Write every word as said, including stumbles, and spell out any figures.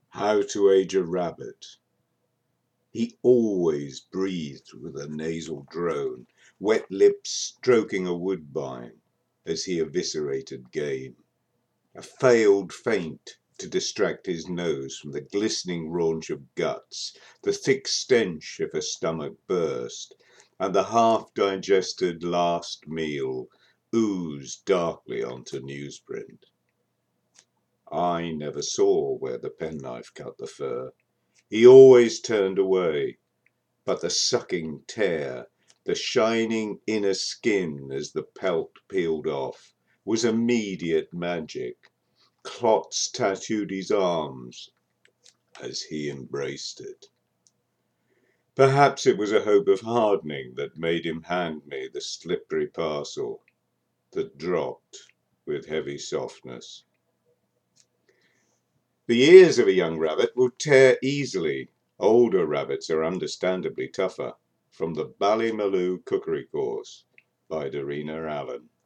How to age a rabbit. He always breathed with a nasal drone, wet lips stroking a woodbine as he eviscerated game. A failed feint to distract his nose from the glistening raunch of guts, the thick stench if a stomach burst, and the half-digested last meal oozed darkly onto newsprint. I never saw where the penknife cut the fur. He always turned away, but the sucking tear, the shining inner skin as the pelt peeled off, was immediate magic. Clots tattooed his arms as he embraced it. Perhaps it was a hope of hardening that made him hand me the slippery parcel that dropped with heavy softness. The ears of a young rabbit will tear easily. Older rabbits are understandably tougher. From the Ballymaloe Cookery Course by Darina Allen.